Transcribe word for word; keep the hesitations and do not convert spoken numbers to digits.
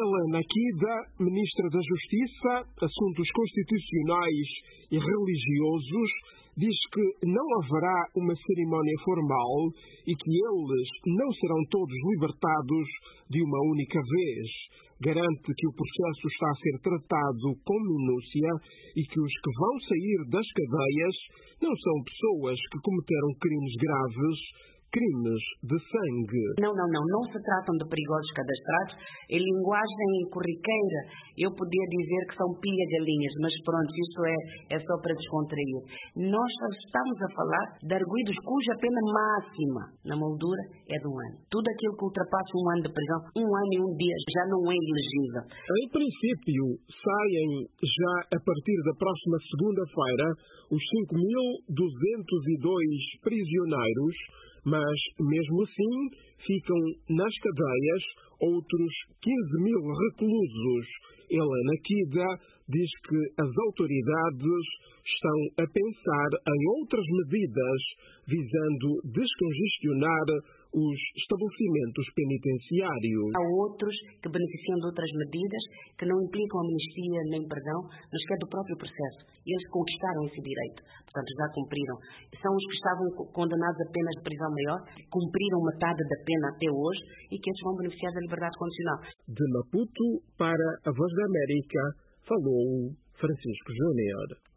Helena Kida, Ministra da Justiça, Assuntos Constitucionais e Religiosos, diz que não haverá uma cerimónia formal e que eles não serão todos libertados de uma única vez. Garante que o processo está a ser tratado com minúcia e que os que vão sair das cadeias não são pessoas que cometeram crimes graves, crimes de sangue. Não, não, não. Não se tratam de perigosos cadastrados. Em linguagem corriqueira, eu podia dizer que são pilha-galinhas, mas pronto, isso é, é só para descontrair. Nós estamos a falar de arguidos cuja pena máxima na moldura é de um ano. Tudo aquilo que ultrapassa um ano de prisão, um ano e um dia, já não é elegível. Em princípio, saem já a partir da próxima segunda-feira os cinco mil duzentos e dois prisioneiros, mas, mesmo assim, ficam nas cadeias outros quinze mil reclusos. Helena Kida diz que as autoridades estão a pensar em outras medidas visando descongestionar os estabelecimentos penitenciários. Há outros que beneficiam de outras medidas que não implicam amnistia nem perdão, mas que é do próprio processo. Eles conquistaram esse direito, portanto já cumpriram. São os que estavam condenados a penas de prisão maior, que cumpriram metade da pena até hoje e que eles vão beneficiar da liberdade condicional. De Maputo para a Voz da América, falou Francisco Júnior.